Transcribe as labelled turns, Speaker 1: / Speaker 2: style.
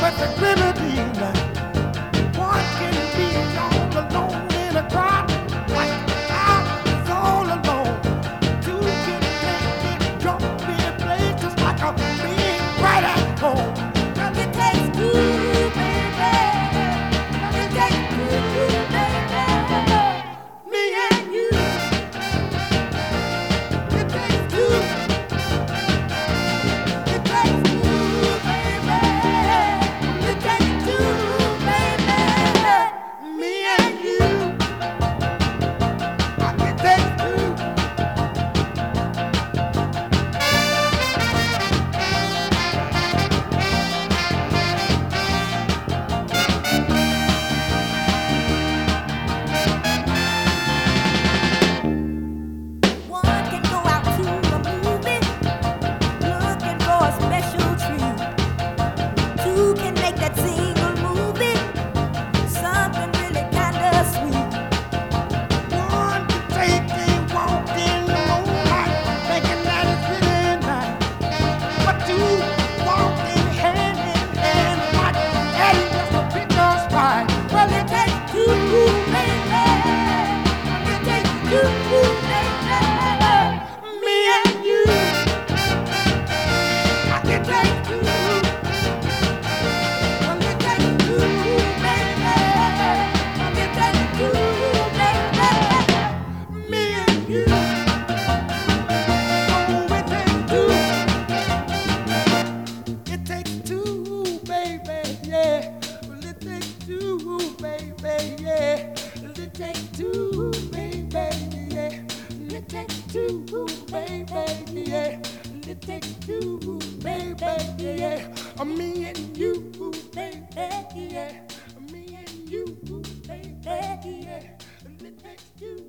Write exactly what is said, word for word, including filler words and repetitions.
Speaker 1: perfect remedy. One can be all alone in a crowd, like I was all alone. Two can make it jump in place just like a being right at home. Well, it takes two, baby. Well, it takes two, baby. Me and you. It takes two. It takes two, baby. It takes two, baby. Me and you. It takes two.
Speaker 2: One can go out to a movie, looking for a special treat. Two can make that single movie something really kinda sweet.
Speaker 1: One can take a walk in the moonlight, thinking that it's really nice. But two walking hand in hand, like adding just a pinch of spice. Well, it takes two, baby. It takes two, baby. Me and you. It takes two. Well, it takes two, baby. It takes two, baby. Me and you. Oh, it takes two. It takes two, baby, yeah. Well, it takes two, baby, yeah. Well, it takes two, baby, yeah. Well, it takes two, baby, yeah. Well, it takes two, baby, yeah. Uh, Me and you, baby, yeah. Me and you, baby, yeah. Well, it takes two.